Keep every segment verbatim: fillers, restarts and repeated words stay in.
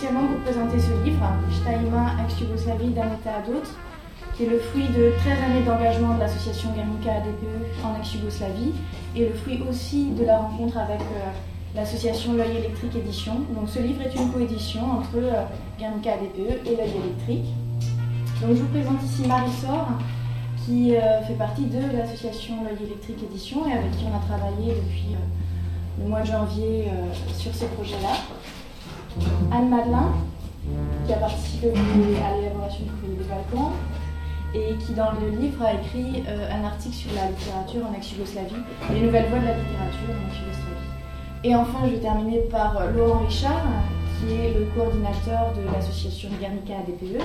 initialement vous présenter ce livre, Shtaima, ex-Yougoslavie, d'un État à d'autres, qui est le fruit de treize années d'engagement de l'association Guernica A D P E en ex-Yougoslavie, et le fruit aussi de la rencontre avec euh, l'association L'Œil Électrique Édition. Donc ce livre est une coédition entre euh, Guernica A D P E et L'Œil Électrique. Donc je vous présente ici Marie-Sor, qui euh, fait partie de l'association L'Œil Électrique Édition et avec qui on a travaillé depuis euh, le mois de janvier euh, sur ces projets-là. Anne Madelin, qui a participé à l'élaboration du courrier des Balkans et qui dans le livre a écrit euh, un article sur la littérature en ex-Yougoslavie, les nouvelles voies de la littérature en ex-Yougoslavie. Et enfin, je vais terminer par euh, Laurent Richard, qui est le coordinateur de l'association Guernica A D P E.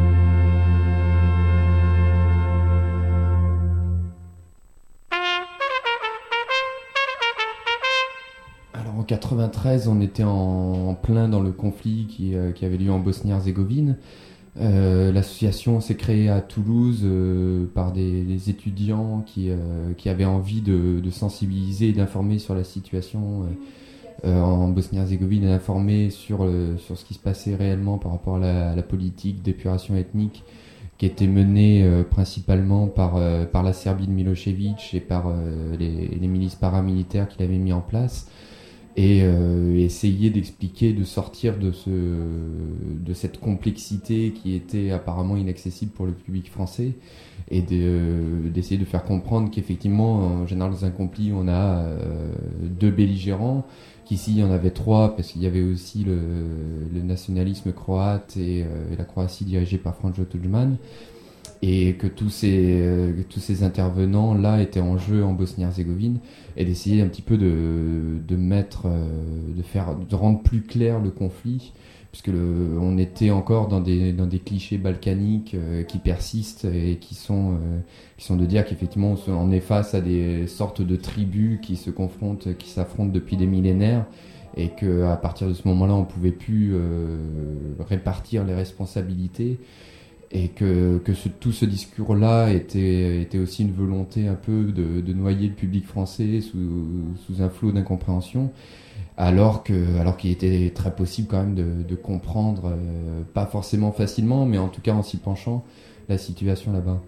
En quatre-vingt-treize, on était en, en plein dans le conflit qui, euh, qui avait lieu en Bosnie-Herzégovine. Euh, l'association s'est créée à Toulouse euh, par des, des étudiants qui, euh, qui avaient envie de, de sensibiliser et d'informer sur la situation euh, euh, en Bosnie-Herzégovine et d'informer sur, le, sur ce qui se passait réellement par rapport à la, à la politique d'épuration ethnique qui était menée euh, principalement par, euh, par la Serbie de Milosevic et par euh, les, les milices paramilitaires qu'il avait mis en place. Et euh, essayer d'expliquer, de sortir de, ce, de cette complexité qui était apparemment inaccessible pour le public français et de, euh, d'essayer de faire comprendre qu'effectivement, en général, dans un conflit, on a euh, deux belligérants, qu'ici, il y en avait trois, parce qu'il y avait aussi le, le nationalisme croate et, euh, et la Croatie dirigée par Franjo Tudjman, et que tous ces, euh, tous ces intervenants-là étaient en jeu en Bosnie-Herzégovine, et d'essayer un petit peu de, de mettre, euh, de faire, de rendre plus clair le conflit, puisque le, on était encore dans des, dans des clichés balkaniques euh, qui persistent et qui sont, euh, qui sont de dire qu'effectivement on, se, on est face à des sortes de tribus qui se confrontent, qui s'affrontent depuis des millénaires, et qu'à partir de ce moment-là on pouvait plus euh, répartir les responsabilités. Et que, que ce, tout ce discours-là était, était aussi une volonté un peu de, de noyer le public français sous, sous un flot d'incompréhension, alors, que, alors qu'il était très possible quand même de, de comprendre, euh, pas forcément facilement, mais en tout cas en s'y penchant, la situation là-bas.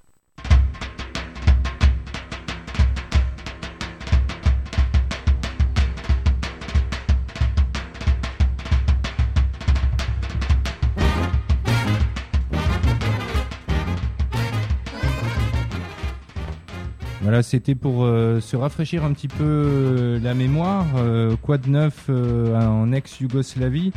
Voilà, c'était pour euh, se rafraîchir un petit peu euh, la mémoire. Euh, quoi de neuf euh, en ex-Yougoslavie,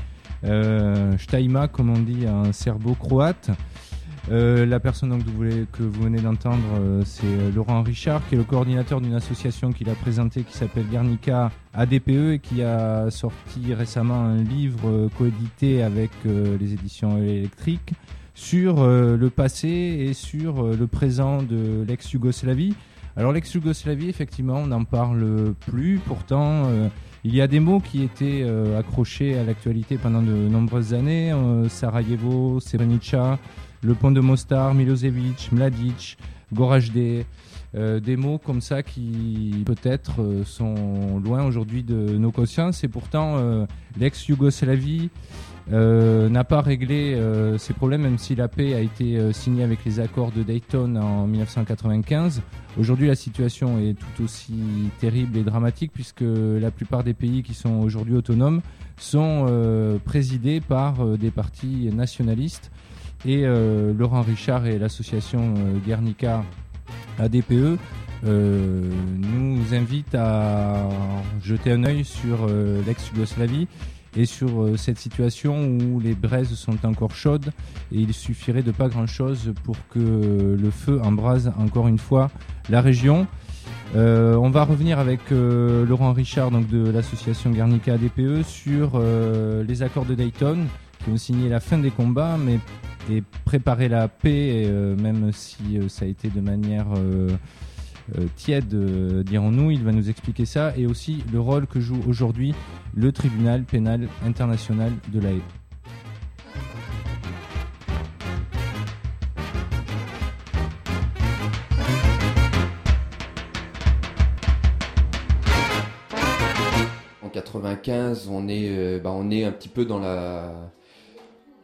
euh, Shtaima, comme on dit en serbo-croate. Euh, la personne donc, que, vous voulez, que vous venez d'entendre, euh, c'est Laurent Richard, qui est le coordinateur d'une association qu'il a présentée qui s'appelle Guernica A D P E et qui a sorti récemment un livre euh, coédité avec euh, les éditions électriques sur euh, le passé et sur euh, le présent de l'ex-Yougoslavie. Alors l'ex-Yougoslavie, effectivement, on n'en parle plus. Pourtant, euh, il y a des mots qui étaient euh, accrochés à l'actualité pendant de nombreuses années. Euh, Sarajevo, Srebrenica, le pont de Mostar, Milosevic, Mladic, Goražde. Euh, des mots comme ça qui peut-être euh, sont loin aujourd'hui de nos consciences. Et pourtant, euh, l'ex-Yougoslavie Euh, n'a pas réglé euh, ces problèmes, même si la paix a été euh, signée avec les accords de Dayton en dix-neuf cent quatre-vingt-quinze. Aujourd'hui, la situation est tout aussi terrible et dramatique puisque la plupart des pays qui sont aujourd'hui autonomes sont euh, présidés par euh, des partis nationalistes. Et euh, Laurent Richard et l'association euh, Guernica A D P E euh, nous invitent à jeter un œil sur euh, l'ex-Yougoslavie et sur euh, cette situation où les braises sont encore chaudes et il suffirait de pas grand-chose pour que euh, le feu embrase encore une fois la région. Euh, on va revenir avec euh, Laurent Richard donc de l'association Guernica A D P E sur euh, les accords de Dayton qui ont signé la fin des combats mais et préparé la paix, euh, même si euh, ça a été de manière euh, Euh, tiède, euh, dirons-nous. Il va nous expliquer ça et aussi le rôle que joue aujourd'hui le tribunal pénal international de La Haye. En quatre-vingt-quinze, on est, euh, bah, on est un petit peu dans la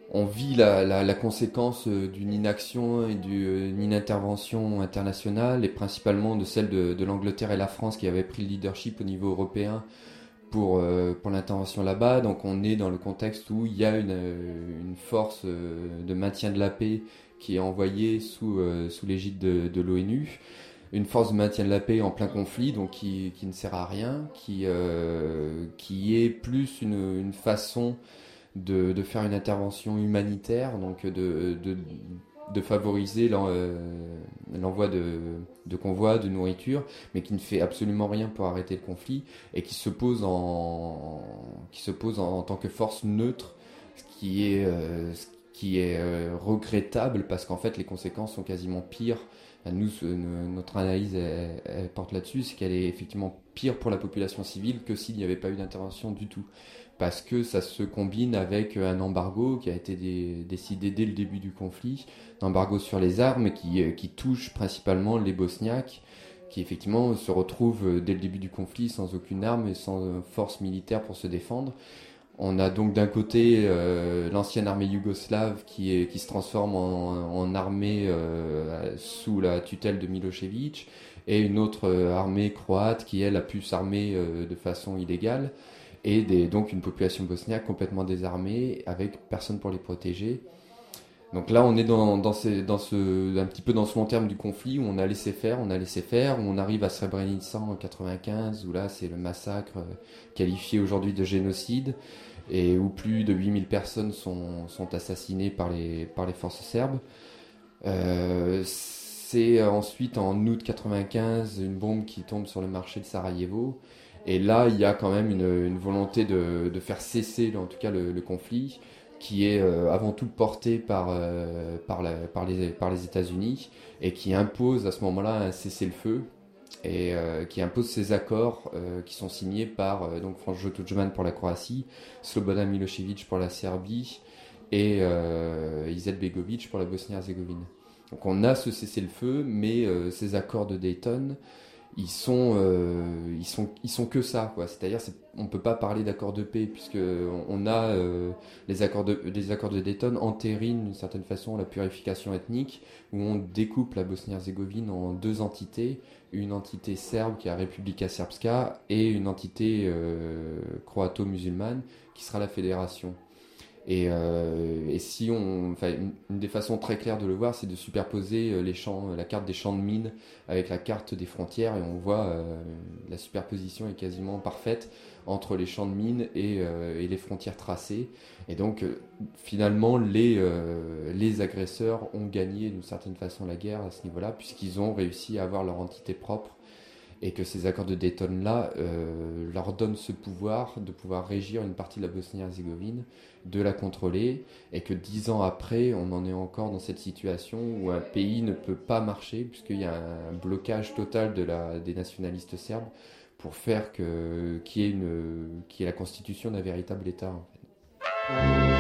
on vit la, la, la conséquence d'une inaction et d'une inintervention internationale, et principalement de celle de, de l'Angleterre et la France qui avaient pris le leadership au niveau européen pour, euh, pour l'intervention là-bas. Donc on est dans le contexte où il y a une, une force de maintien de la paix qui est envoyée sous, euh, sous l'égide de, de l'ONU. Une force de maintien de la paix en plein conflit, donc qui, qui ne sert à rien, qui, euh, qui est plus une, une façon de, de faire une intervention humanitaire, donc de, de, de favoriser l'en, euh, l'envoi de, de convois, de nourriture, mais qui ne fait absolument rien pour arrêter le conflit, et qui se pose en, qui se pose en, en tant que force neutre, ce qui est, euh, ce qui est euh, regrettable, parce qu'en fait les conséquences sont quasiment pires. Nous, ce, notre analyse elle, elle porte là-dessus, c'est qu'elle est effectivement pire pour la population civile que s'il n'y avait pas eu d'intervention du tout. Parce que ça se combine avec un embargo qui a été dé, décidé dès le début du conflit, un embargo sur les armes qui, qui touche principalement les Bosniaques, qui effectivement se retrouvent dès le début du conflit sans aucune arme et sans force militaire pour se défendre. On a donc d'un côté euh, l'ancienne armée yougoslave qui, est, qui se transforme en, en armée euh, sous la tutelle de Milosevic, et une autre armée croate qui, elle, a pu s'armer euh, de façon illégale, et des, donc une population bosniaque complètement désarmée avec personne pour les protéger. Donc là on est dans, dans, ces, dans ce, un petit peu dans ce long terme du conflit où on a laissé faire, on a laissé faire, où on arrive à Srebrenica en quatre-vingt-quinze, où là c'est le massacre qualifié aujourd'hui de génocide, et où plus de huit mille personnes sont, sont assassinées par les, par les forces serbes. Euh, c'est ensuite en août quatre-vingt-quinze une bombe qui tombe sur le marché de Sarajevo, et là il y a quand même une, une volonté de, de faire cesser en tout cas le, le conflit, qui est euh, avant tout porté par, euh, par, la, par, les, par les États-Unis, et qui impose à ce moment-là un cessez-le-feu, et euh, qui impose ces accords euh, qui sont signés par euh, donc Franjo Tudjman pour la Croatie, Slobodan Milosevic pour la Serbie et euh, Izetbegovic pour la Bosnie-Herzégovine. Donc on a ce cessez-le-feu, mais euh, ces accords de Dayton, ils sont, euh, ils sont, ils sont que ça, quoi. C'est-à-dire, c'est, on peut pas parler d'accord de paix, puisque on a euh, les accords de, des accords de Dayton entérinent d'une certaine façon la purification ethnique, où on découpe la Bosnie-Herzégovine en deux entités, une entité serbe qui est la Republika Srpska et une entité euh, croato-musulmane qui sera la fédération. Et, euh, et si on, enfin, une, une des façons très claires de le voir, c'est de superposer les champs, la carte des champs de mines avec la carte des frontières, et on voit euh, la superposition est quasiment parfaite entre les champs de mines et, euh, et les frontières tracées. Et donc, euh, finalement, les, euh, les agresseurs ont gagné d'une certaine façon la guerre à ce niveau-là, puisqu'ils ont réussi à avoir leur entité propre, et que ces accords de Dayton-là euh, leur donnent ce pouvoir de pouvoir régir une partie de la Bosnie-Herzégovine, de la contrôler, et que dix ans après, on en est encore dans cette situation où un pays ne peut pas marcher, puisqu'il y a un blocage total de la, des nationalistes serbes pour faire que, qu'il y ait, une, qu'il y ait la constitution d'un véritable État, en fait.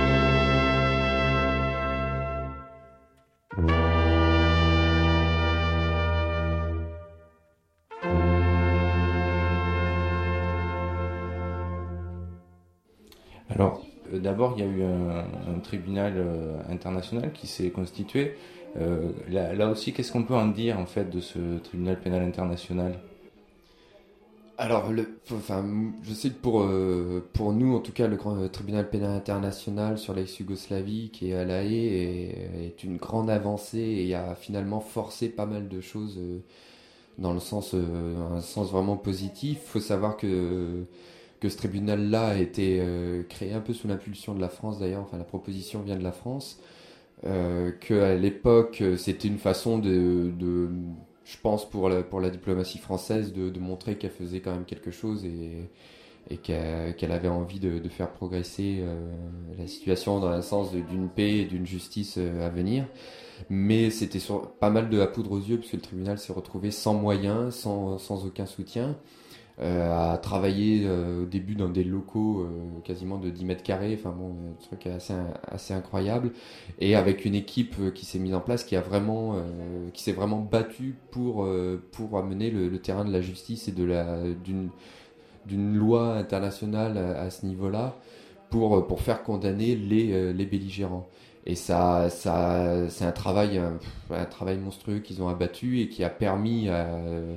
Alors, euh, d'abord, il y a eu un, un tribunal euh, international qui s'est constitué. Euh, là, là aussi, qu'est-ce qu'on peut en dire en fait de ce tribunal pénal international ? Alors, le, enfin, je sais que pour, euh, pour nous, en tout cas, le grand tribunal pénal international sur l'ex-Yougoslavie, qui est à La Haye, est, est une grande avancée et a finalement forcé pas mal de choses euh, dans le sens, euh, un sens vraiment positif. Il faut savoir que que ce tribunal-là a été euh, créé un peu sous l'impulsion de la France d'ailleurs, enfin la proposition vient de la France, euh, qu'à l'époque c'était une façon de, de je pense pour la, pour la diplomatie française de, de montrer qu'elle faisait quand même quelque chose et, et qu'elle, qu'elle avait envie de, de faire progresser euh, la situation dans un sens de, d'une paix et d'une justice euh, à venir. Mais c'était sur, pas mal de la poudre aux yeux, puisque le tribunal s'est retrouvé sans moyens, sans, sans aucun soutien. Euh, à travailler euh, au début dans des locaux euh, quasiment de dix mètres carrés, enfin bon, un truc assez, assez incroyable, et avec une équipe euh, qui s'est mise en place, qui a vraiment, euh, qui s'est vraiment battue pour, euh, pour amener le, le terrain de la justice et de la, d'une, d'une loi internationale à, à ce niveau-là, pour, pour faire condamner les, les belligérants. Et ça, ça, c'est un travail, un, un travail monstrueux qu'ils ont abattu et qui a permis, à,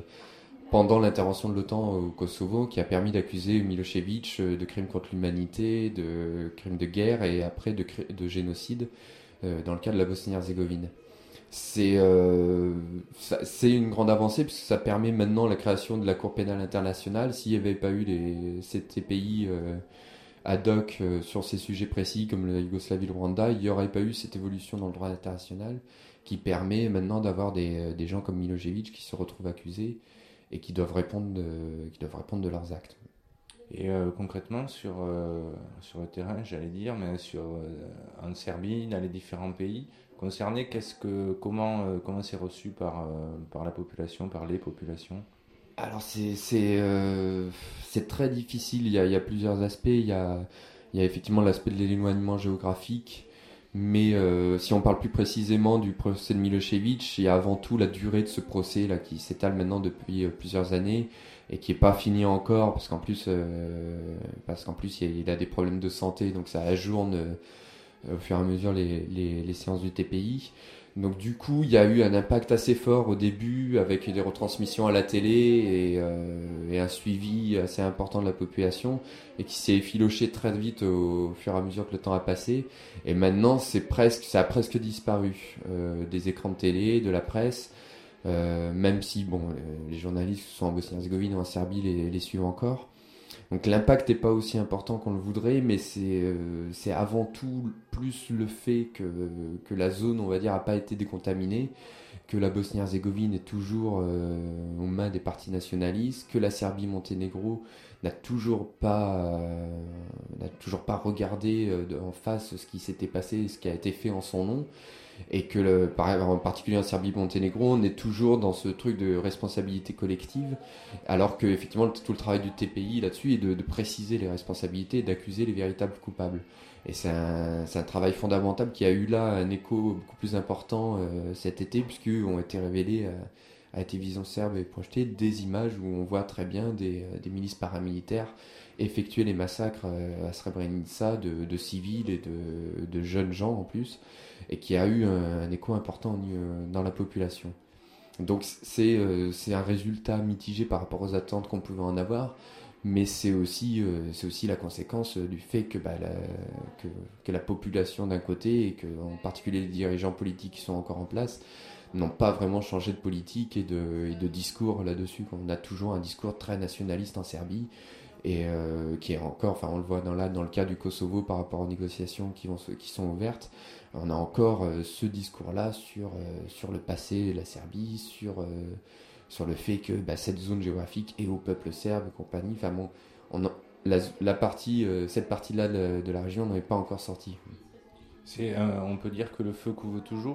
pendant l'intervention de l'OTAN au Kosovo, qui a permis d'accuser Milosevic de crimes contre l'humanité, de crimes de guerre et après de, de génocide euh, dans le cas de la Bosnie-Herzégovine. C'est, euh, ça, c'est une grande avancée puisque ça permet maintenant la création de la Cour pénale internationale. S'il n'y avait pas eu les, ces pays euh, ad hoc euh, sur ces sujets précis comme la Yougoslavie, le Rwanda, il n'y aurait pas eu cette évolution dans le droit international qui permet maintenant d'avoir des, des gens comme Milosevic qui se retrouvent accusés et qui doivent répondre de, qui doivent répondre de leurs actes. Et euh, concrètement, sur, euh, sur le terrain, j'allais dire, mais sur, euh, en Serbie, dans les différents pays concernés, qu'est-ce que, comment, euh, comment c'est reçu par, euh, par la population, par les populations ? Alors c'est, c'est, euh, c'est très difficile, il y a, il y a plusieurs aspects, il y a, il y a effectivement l'aspect de l'éloignement géographique, mais euh, si on parle plus précisément du procès de Milosevic, il y a avant tout la durée de ce procès là qui s'étale maintenant depuis euh, plusieurs années et qui est pas fini encore parce qu'en plus euh, parce qu'en plus il, y a, il a des problèmes de santé, donc ça ajourne euh, au fur et à mesure les, les, les séances du T P I. Donc du coup, il y a eu un impact assez fort au début avec des retransmissions à la télé et, euh, et un suivi assez important de la population et qui s'est effiloché très vite au, au fur et à mesure que le temps a passé. Et maintenant, c'est presque, ça a presque disparu euh, des écrans de télé, de la presse, euh, même si bon, les journalistes, que ce soit en Bosnie-Herzégovine ou en Serbie, les, les suivent encore. Donc l'impact n'est pas aussi important qu'on le voudrait, mais c'est, euh, c'est avant tout plus le fait que, que la zone, on va dire, n'a pas été décontaminée, que la Bosnie-Herzégovine est toujours euh, aux mains des partis nationalistes, que la Serbie-Monténégro n'a toujours pas, euh, n'a toujours pas regardé euh, en face ce qui s'était passé, ce qui a été fait en son nom. Et que, le, en particulier en Serbie-Monténégro, on est toujours dans ce truc de responsabilité collective, alors que effectivement tout le travail du T P I là-dessus est de, de préciser les responsabilités et d'accuser les véritables coupables. Et c'est un, c'est un travail fondamental qui a eu là un écho beaucoup plus important euh, cet été, puisqu'ont été révélés à, à la télévision serbe et projetées des images où on voit très bien des, des milices paramilitaires effectuer les massacres à Srebrenica de, de civils et de, de jeunes gens en plus, et qui a eu un, un écho important dans la population. Donc c'est, euh, c'est un résultat mitigé par rapport aux attentes qu'on pouvait en avoir, mais c'est aussi, euh, c'est aussi la conséquence du fait que, bah, la, que, que la population d'un côté, et que, en particulier les dirigeants politiques qui sont encore en place, n'ont pas vraiment changé de politique et de, et de discours là-dessus. On a toujours un discours très nationaliste en Serbie, et euh, qui est encore, enfin on le voit dans, là, dans le cas du Kosovo par rapport aux négociations qui, vont se, qui sont ouvertes, on a encore euh, ce discours-là sur, euh, sur le passé de la Serbie, sur, euh, sur le fait que bah, cette zone géographique est au peuple serbe et compagnie. Enfin bon, on a, la, la partie, euh, cette partie-là de, de la région n'en est pas encore sortie. C'est, euh, on peut dire que le feu couvre toujours ?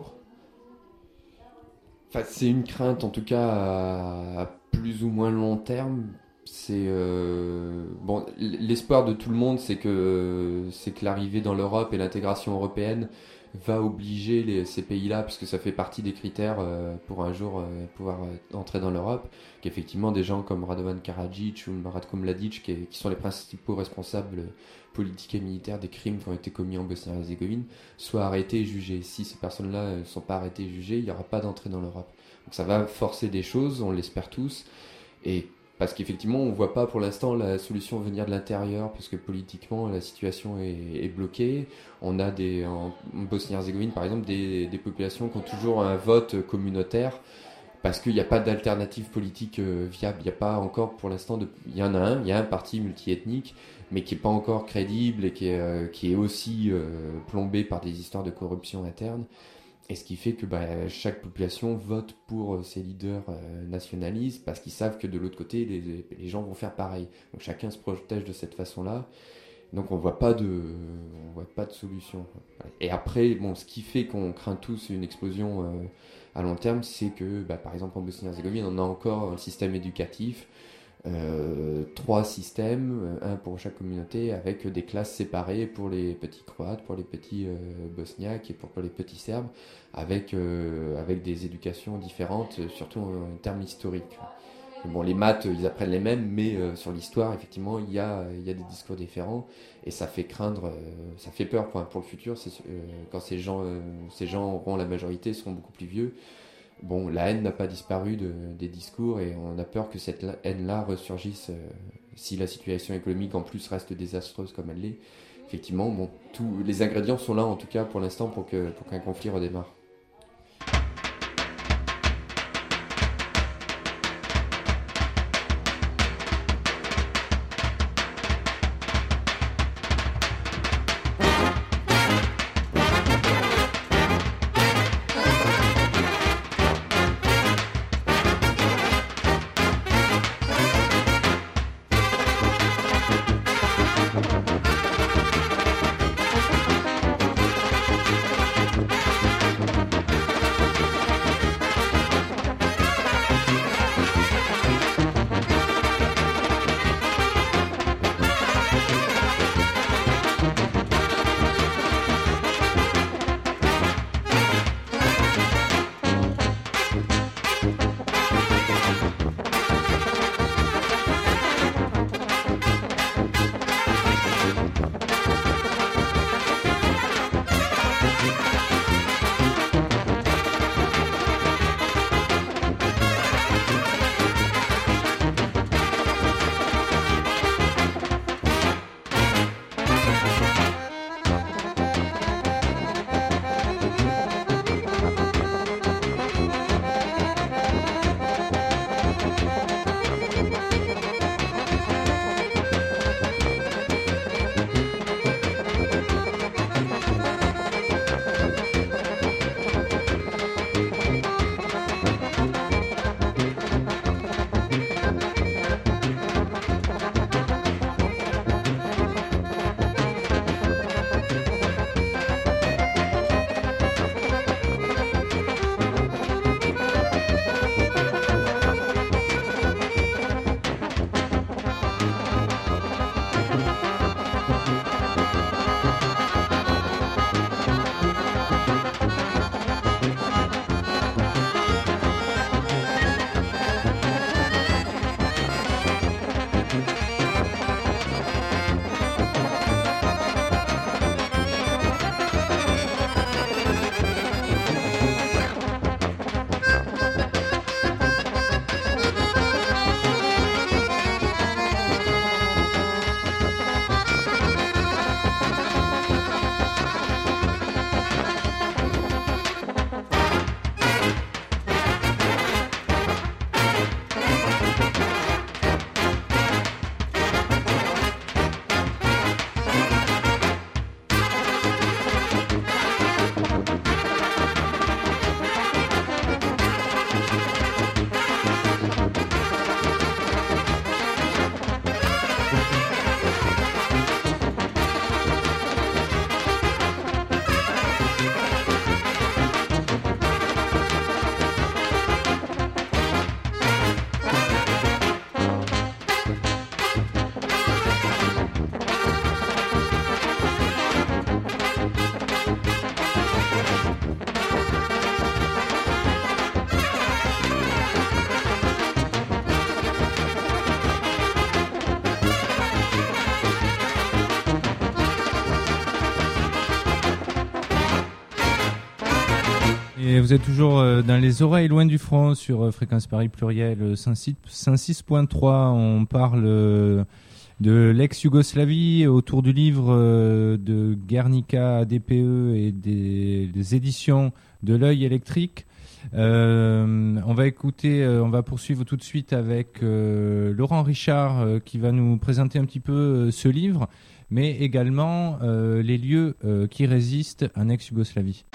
Enfin, c'est une crainte en tout cas à, à plus ou moins long terme. C'est euh, bon, l'espoir de tout le monde, c'est que c'est que l'arrivée dans l'Europe et l'intégration européenne va obliger les, ces pays-là, puisque ça fait partie des critères euh, pour un jour euh, pouvoir euh, entrer dans l'Europe, qu'effectivement des gens comme Radovan Karadzic ou Ratko Mladic, qui, qui sont les principaux responsables politiques et militaires des crimes qui ont été commis en Bosnie-Herzégovine, soient arrêtés et jugés. Si ces personnes-là ne sont pas arrêtées et jugées, il n'y aura pas d'entrée dans l'Europe. Donc ça va forcer des choses, on l'espère tous, et parce qu'effectivement, on ne voit pas pour l'instant la solution venir de l'intérieur, parce que politiquement, la situation est, est bloquée. On a des, en Bosnie-Herzégovine, par exemple, des, des populations qui ont toujours un vote communautaire, parce qu'il n'y a pas d'alternative politique euh, viable. Il n'y a pas encore, pour l'instant, de, il y en a un, il y a un parti multiethnique, mais qui n'est pas encore crédible et qui est, euh, qui est aussi euh, plombé par des histoires de corruption interne. Et ce qui fait que bah, chaque population vote pour ses leaders euh, nationalistes parce qu'ils savent que de l'autre côté, les, les gens vont faire pareil. Donc chacun se protège de cette façon-là. Donc on voit pas de, on voit pas de solution. Et après, bon, ce qui fait qu'on craint tous une explosion euh, à long terme, c'est que, bah, par exemple en Bosnie-Herzégovine, on a encore un système éducatif. Euh, trois systèmes, un pour chaque communauté, avec des classes séparées pour les petits croates, pour les petits euh, bosniaques et pour, pour les petits serbes, avec, euh, avec des éducations différentes, surtout en termes historiques. bon, les maths, ils apprennent les mêmes, mais euh, sur l'histoire, effectivement, il y a, il y a des discours différents, et ça fait craindre, euh, ça fait peur pour, pour le futur. C'est, euh, quand ces gens, euh, ces gens auront la majorité, seront beaucoup plus vieux. Bon, la haine n'a pas disparu de, des discours, et on a peur que cette haine-là ressurgisse euh, si la situation économique en plus reste désastreuse comme elle l'est. Effectivement, bon, tous les ingrédients sont là en tout cas pour l'instant pour, que, pour qu'un conflit redémarre. Et vous êtes toujours dans les oreilles loin du front sur Fréquence Paris Pluriel cent six point trois. On parle de l'ex-Yougoslavie autour du livre de Guernica A D P E et des, des éditions de l'œil électrique. Euh, on va écouter, on va poursuivre tout de suite avec euh, Laurent Richard euh, qui va nous présenter un petit peu euh, ce livre, mais également euh, les lieux euh, qui résistent en ex-Yougoslavie.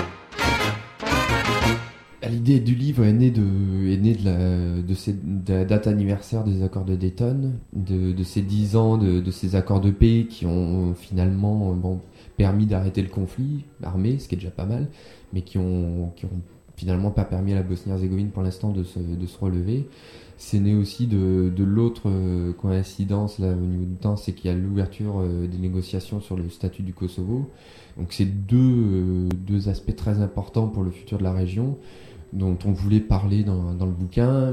L'idée du livre est née de, est née de, la, de, ces, de la date anniversaire des accords de Dayton, de, de ces dix ans de, de ces accords de paix qui ont finalement bon, permis d'arrêter le conflit armé, ce qui est déjà pas mal, mais qui ont, qui ont finalement pas permis à la Bosnie-Herzégovine pour l'instant de se, de se relever. C'est né aussi de, de l'autre coïncidence là, au niveau du temps, c'est qu'il y a l'ouverture des négociations sur le statut du Kosovo. Donc c'est deux, deux aspects très importants pour le futur de la région, dont on voulait parler dans, dans le bouquin.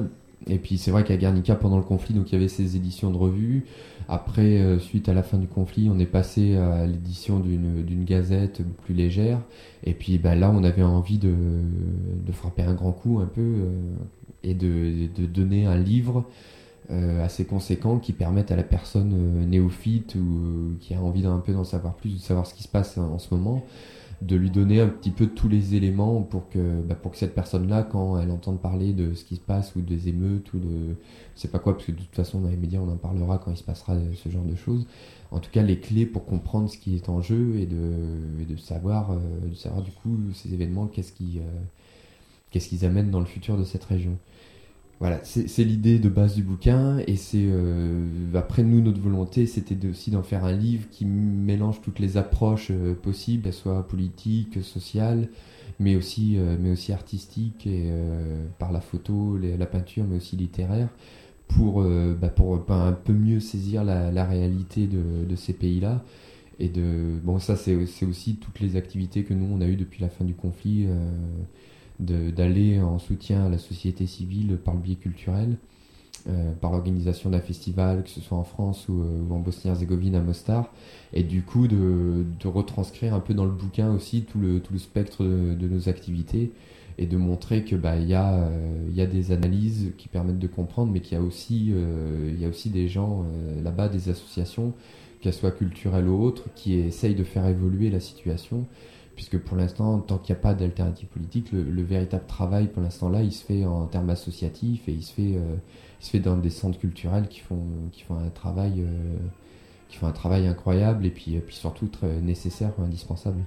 Et puis c'est vrai qu'à Guernica, pendant le conflit, donc il y avait ces éditions de revues. Après, euh, suite à la fin du conflit, on est passé à l'édition d'une, d'une gazette plus légère. Et puis bah, là, on avait envie de, de frapper un grand coup un peu euh, et de, de donner un livre euh, assez conséquent qui permette à la personne euh, néophyte ou euh, qui a envie d'un peu d'en savoir plus, de savoir ce qui se passe en, en ce moment, de lui donner un petit peu tous les éléments pour que, bah, pour que cette personne-là, quand elle entende parler de ce qui se passe ou des émeutes ou de je sais pas quoi, parce que de toute façon dans les médias on en parlera quand il se passera ce genre de choses, en tout cas les clés pour comprendre ce qui est en jeu et de, et de savoir euh, de savoir du coup ces événements, qu'est-ce qui, euh, qu'est-ce qu'ils amènent dans le futur de cette région. Voilà, c'est, c'est l'idée de base du bouquin, et c'est euh, après nous, notre volonté, c'était de, aussi d'en faire un livre qui mélange toutes les approches euh, possibles, qu'elles soient politiques, sociales, mais aussi, euh, mais aussi artistiques, et euh, par la photo, les, la peinture, mais aussi littéraire, pour, euh, bah, pour bah, un peu mieux saisir la, la réalité de, de ces pays-là. Et de, bon, ça, c'est, c'est aussi toutes les activités que nous, on a eues depuis la fin du conflit, euh, De, d'aller en soutien à la société civile par le biais culturel, euh, par l'organisation d'un festival, que ce soit en France ou, euh, ou en Bosnie-Herzégovine à Mostar, et du coup de, de retranscrire un peu dans le bouquin aussi tout le, tout le spectre de, de nos activités, et de montrer que bah, y a, euh, y a des analyses qui permettent de comprendre, mais qu'il y a aussi, euh, y a aussi des gens euh, là-bas, des associations, qu'elles soient culturelles ou autres, qui essayent de faire évoluer la situation. Puisque pour l'instant, tant qu'il n'y a pas d'alternative politique, le, le véritable travail pour l'instant là, il se fait en termes associatifs, et il se fait, euh, il se fait dans des centres culturels qui font, qui font un travail, euh, qui font un travail incroyable, et puis, et puis surtout très nécessaire, indispensable.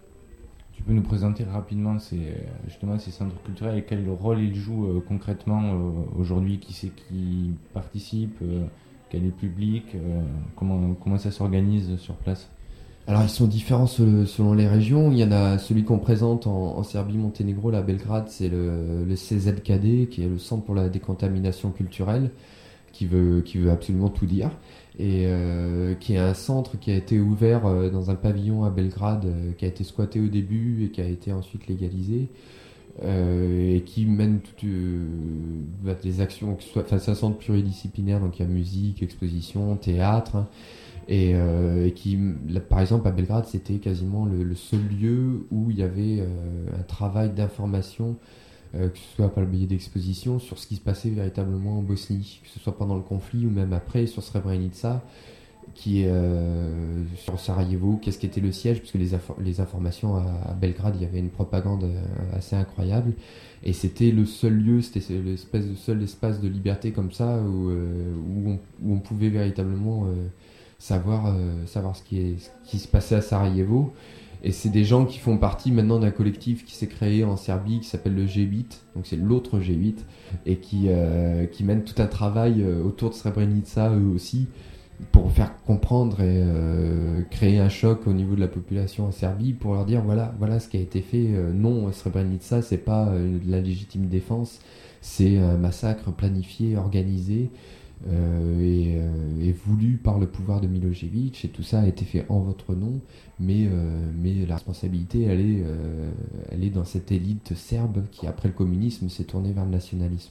Tu peux nous présenter rapidement ces, justement ces centres culturels et quel rôle ils jouent euh, concrètement euh, aujourd'hui, qui c'est qui participe, euh, quel est le public, euh, comment, comment ça s'organise sur place? Alors ils sont différents selon les régions. Il y en a celui qu'on présente en, en Serbie-Monténégro, là à Belgrade, c'est le, le C Z K D, qui est le Centre pour la décontamination culturelle, qui veut, qui veut absolument tout dire, et euh, qui est un centre qui a été ouvert euh, dans un pavillon à Belgrade, euh, qui a été squatté au début et qui a été ensuite légalisé, euh, et qui mène toutes euh, bah, des actions, enfin c'est un centre pluridisciplinaire, donc il y a musique, exposition, théâtre, hein. Et, euh, et qui, là, par exemple, à Belgrade, c'était quasiment le, le seul lieu où il y avait euh, un travail d'information, euh, que ce soit par le biais d'expositions, sur ce qui se passait véritablement en Bosnie, que ce soit pendant le conflit ou même après, sur Srebrenica, qui est euh, sur Sarajevo, qu'est-ce qu'était le siège, puisque les, infor- les informations à, à Belgrade, il y avait une propagande euh, assez incroyable, et c'était le seul lieu, c'était l'espèce de seul espace de liberté comme ça, où, euh, où, on, où on pouvait véritablement... Euh, savoir euh, savoir ce qui est ce qui se passait à Sarajevo. Et c'est des gens qui font partie maintenant d'un collectif qui s'est créé en Serbie, qui s'appelle le G huit, donc c'est l'autre G huit, et qui euh, qui mène tout un travail euh, autour de Srebrenica eux aussi, pour faire comprendre et euh, créer un choc au niveau de la population en Serbie, pour leur dire voilà voilà ce qui a été fait. Euh, non, Srebrenica c'est pas euh, de la légitime défense, c'est un massacre planifié, organisé, Euh, et, euh, et voulu par le pouvoir de Milosevic, et tout ça a été fait en votre nom, mais, euh, mais la responsabilité elle est, euh, elle est dans cette élite serbe qui après le communisme s'est tournée vers le nationalisme.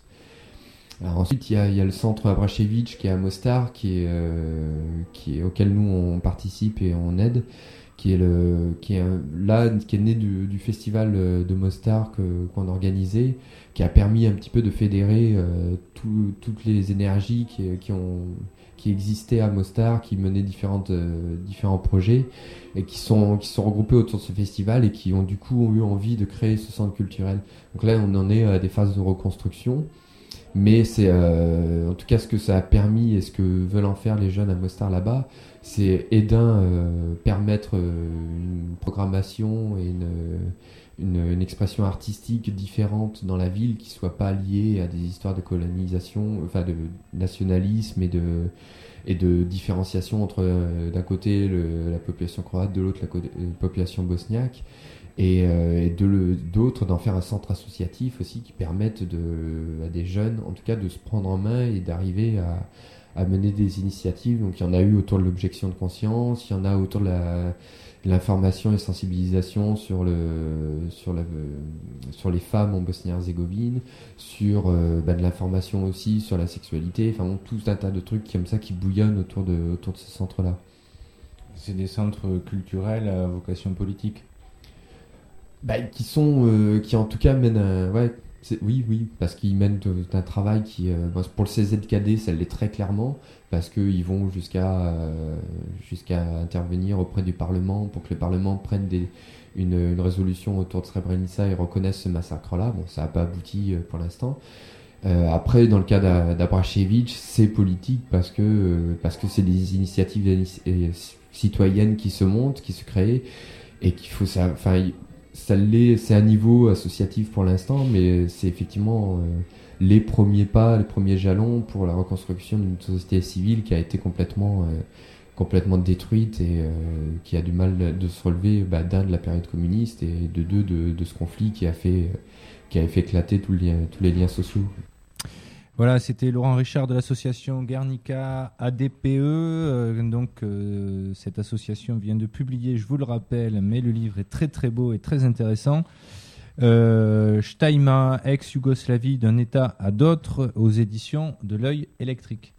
Alors ensuite il y a, il y a le centre Abrašević qui est à Mostar, qui est, euh, qui est, auquel nous on participe et on aide, qui est, le, qui est un, là, qui est né du, du festival de Mostar que, qu'on organisait, qui a permis un petit peu de fédérer euh, tout, toutes les énergies qui, qui, ont, qui existaient à Mostar, qui menaient différentes, euh, différents projets, et qui sont, qui sont regroupés autour de ce festival, et qui ont du coup ont eu envie de créer ce centre culturel. Donc là, on en est à des phases de reconstruction. Mais c'est euh, en tout cas ce que ça a permis, et ce que veulent en faire les jeunes à Mostar là-bas, c'est et d'un euh, permettre euh, une programmation et une, une, une expression artistique différente dans la ville, qui soit pas liée à des histoires de colonisation, enfin de nationalisme et de et de différenciation entre euh, d'un côté le, la population croate, de l'autre la co- euh, population bosniaque. Et, euh, et de le, d'autres d'en faire un centre associatif aussi, qui permettent de, à des jeunes en tout cas de se prendre en main et d'arriver à, à mener des initiatives. Donc il y en a eu autour de l'objection de conscience, il y en a autour de la, l'information et sensibilisation sur, le, sur, la, sur les femmes en Bosnie-Herzégovine, sur euh, bah, de l'information aussi sur la sexualité, enfin bon, tout un tas de trucs comme ça qui bouillonnent autour de, autour de ce centre-là. C'est des centres culturels à vocation politique. Bah, qui sont, euh, qui en tout cas mènent un, ouais, c'est, oui, oui, parce qu'ils mènent un travail qui, euh, pour le C Z K D, ça l'est très clairement, parce qu'ils vont jusqu'à, euh, jusqu'à intervenir auprès du Parlement pour que le Parlement prenne des, une, une résolution autour de Srebrenica et reconnaisse ce massacre-là. Bon, ça n'a pas abouti euh, pour l'instant. Euh, après, dans le cas d'A- d'Abrašević, c'est politique parce que, euh, parce que c'est des initiatives euh, citoyennes qui se montent, qui se créent, et qu'il faut ça, enfin, ça l'est, c'est un niveau associatif pour l'instant, mais c'est effectivement euh, les premiers pas, les premiers jalons pour la reconstruction d'une société civile qui a été complètement, euh, complètement détruite et euh, qui a du mal de se relever, bah, d'un, de la période communiste, et de deux, de, de ce conflit qui a fait, qui a fait éclater tous les, tous les liens sociaux. Voilà, c'était Laurent Richard de l'association Guernica A D P E. Euh, donc, euh, cette association vient de publier, je vous le rappelle, mais le livre est très très beau et très intéressant. Euh, Štajma, ex-Yougoslavie d'un État à d'autres, aux éditions de l'Œil électrique.